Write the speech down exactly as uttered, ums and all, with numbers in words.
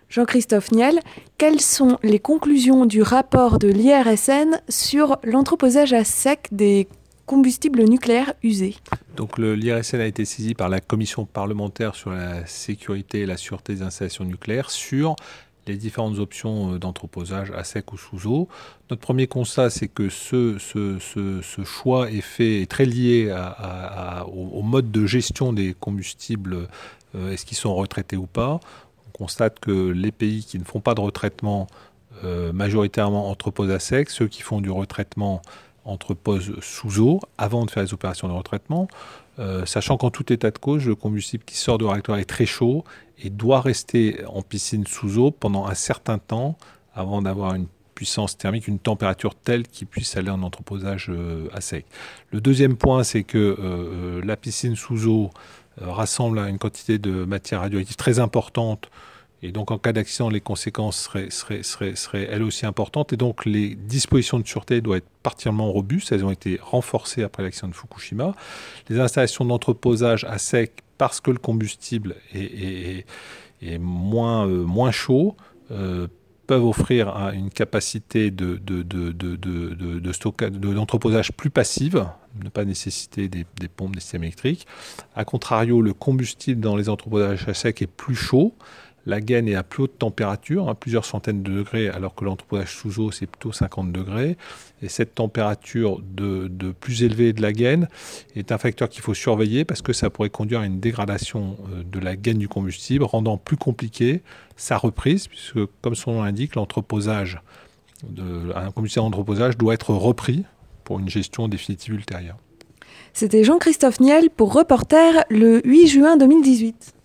Jean-Christophe Niel, quelles sont les conclusions du rapport de l'I R S N sur l'entreposage à sec des combustibles nucléaires usés? Donc le, l'I R S N a été saisi par la commission parlementaire sur la sécurité et la sûreté des installations nucléaires sur les différentes options d'entreposage à sec ou sous eau. Notre premier constat, c'est que ce, ce, ce, ce choix est fait est très lié à, à, à, au, au mode de gestion des combustibles, euh, est-ce qu'ils sont retraités ou pas. On constate que les pays qui ne font pas de retraitement euh, majoritairement entreposent à sec, ceux qui font du retraitement entreposent sous eau avant de faire les opérations de retraitement, euh, sachant qu'en tout état de cause, le combustible qui sort du réacteur est très chaud et doit rester en piscine sous eau pendant un certain temps avant d'avoir une puissance thermique, une température telle qu'il puisse aller en entreposage euh, à sec. Le deuxième point, c'est que euh, la piscine sous eau euh, rassemble une quantité de matière radioactive très importante. Et donc, en cas d'accident, les conséquences seraient, seraient, seraient, seraient elles aussi importantes. Et donc, les dispositions de sûreté doivent être particulièrement robustes. Elles ont été renforcées après l'accident de Fukushima. Les installations d'entreposage à sec, parce que le combustible est, est, est moins, euh, moins chaud, euh, peuvent offrir une capacité de, de, de, de, de, de, de stockage, de, d'entreposage plus passive, ne pas nécessiter des, des pompes, des systèmes électriques. A contrario, le combustible dans les entreposages à sec est plus chaud. La gaine est à plus haute température, hein, plusieurs centaines de degrés, alors que l'entreposage sous eau, c'est plutôt cinquante degrés. Et cette température de, de plus élevée de la gaine est un facteur qu'il faut surveiller parce que ça pourrait conduire à une dégradation de la gaine du combustible, rendant plus compliqué sa reprise, puisque, comme son nom l'indique, l'entreposage, de, un combustible d'entreposage doit être repris pour une gestion définitive ultérieure. C'était Jean-Christophe Niel pour Reporter le huit juin deux mille dix-huit.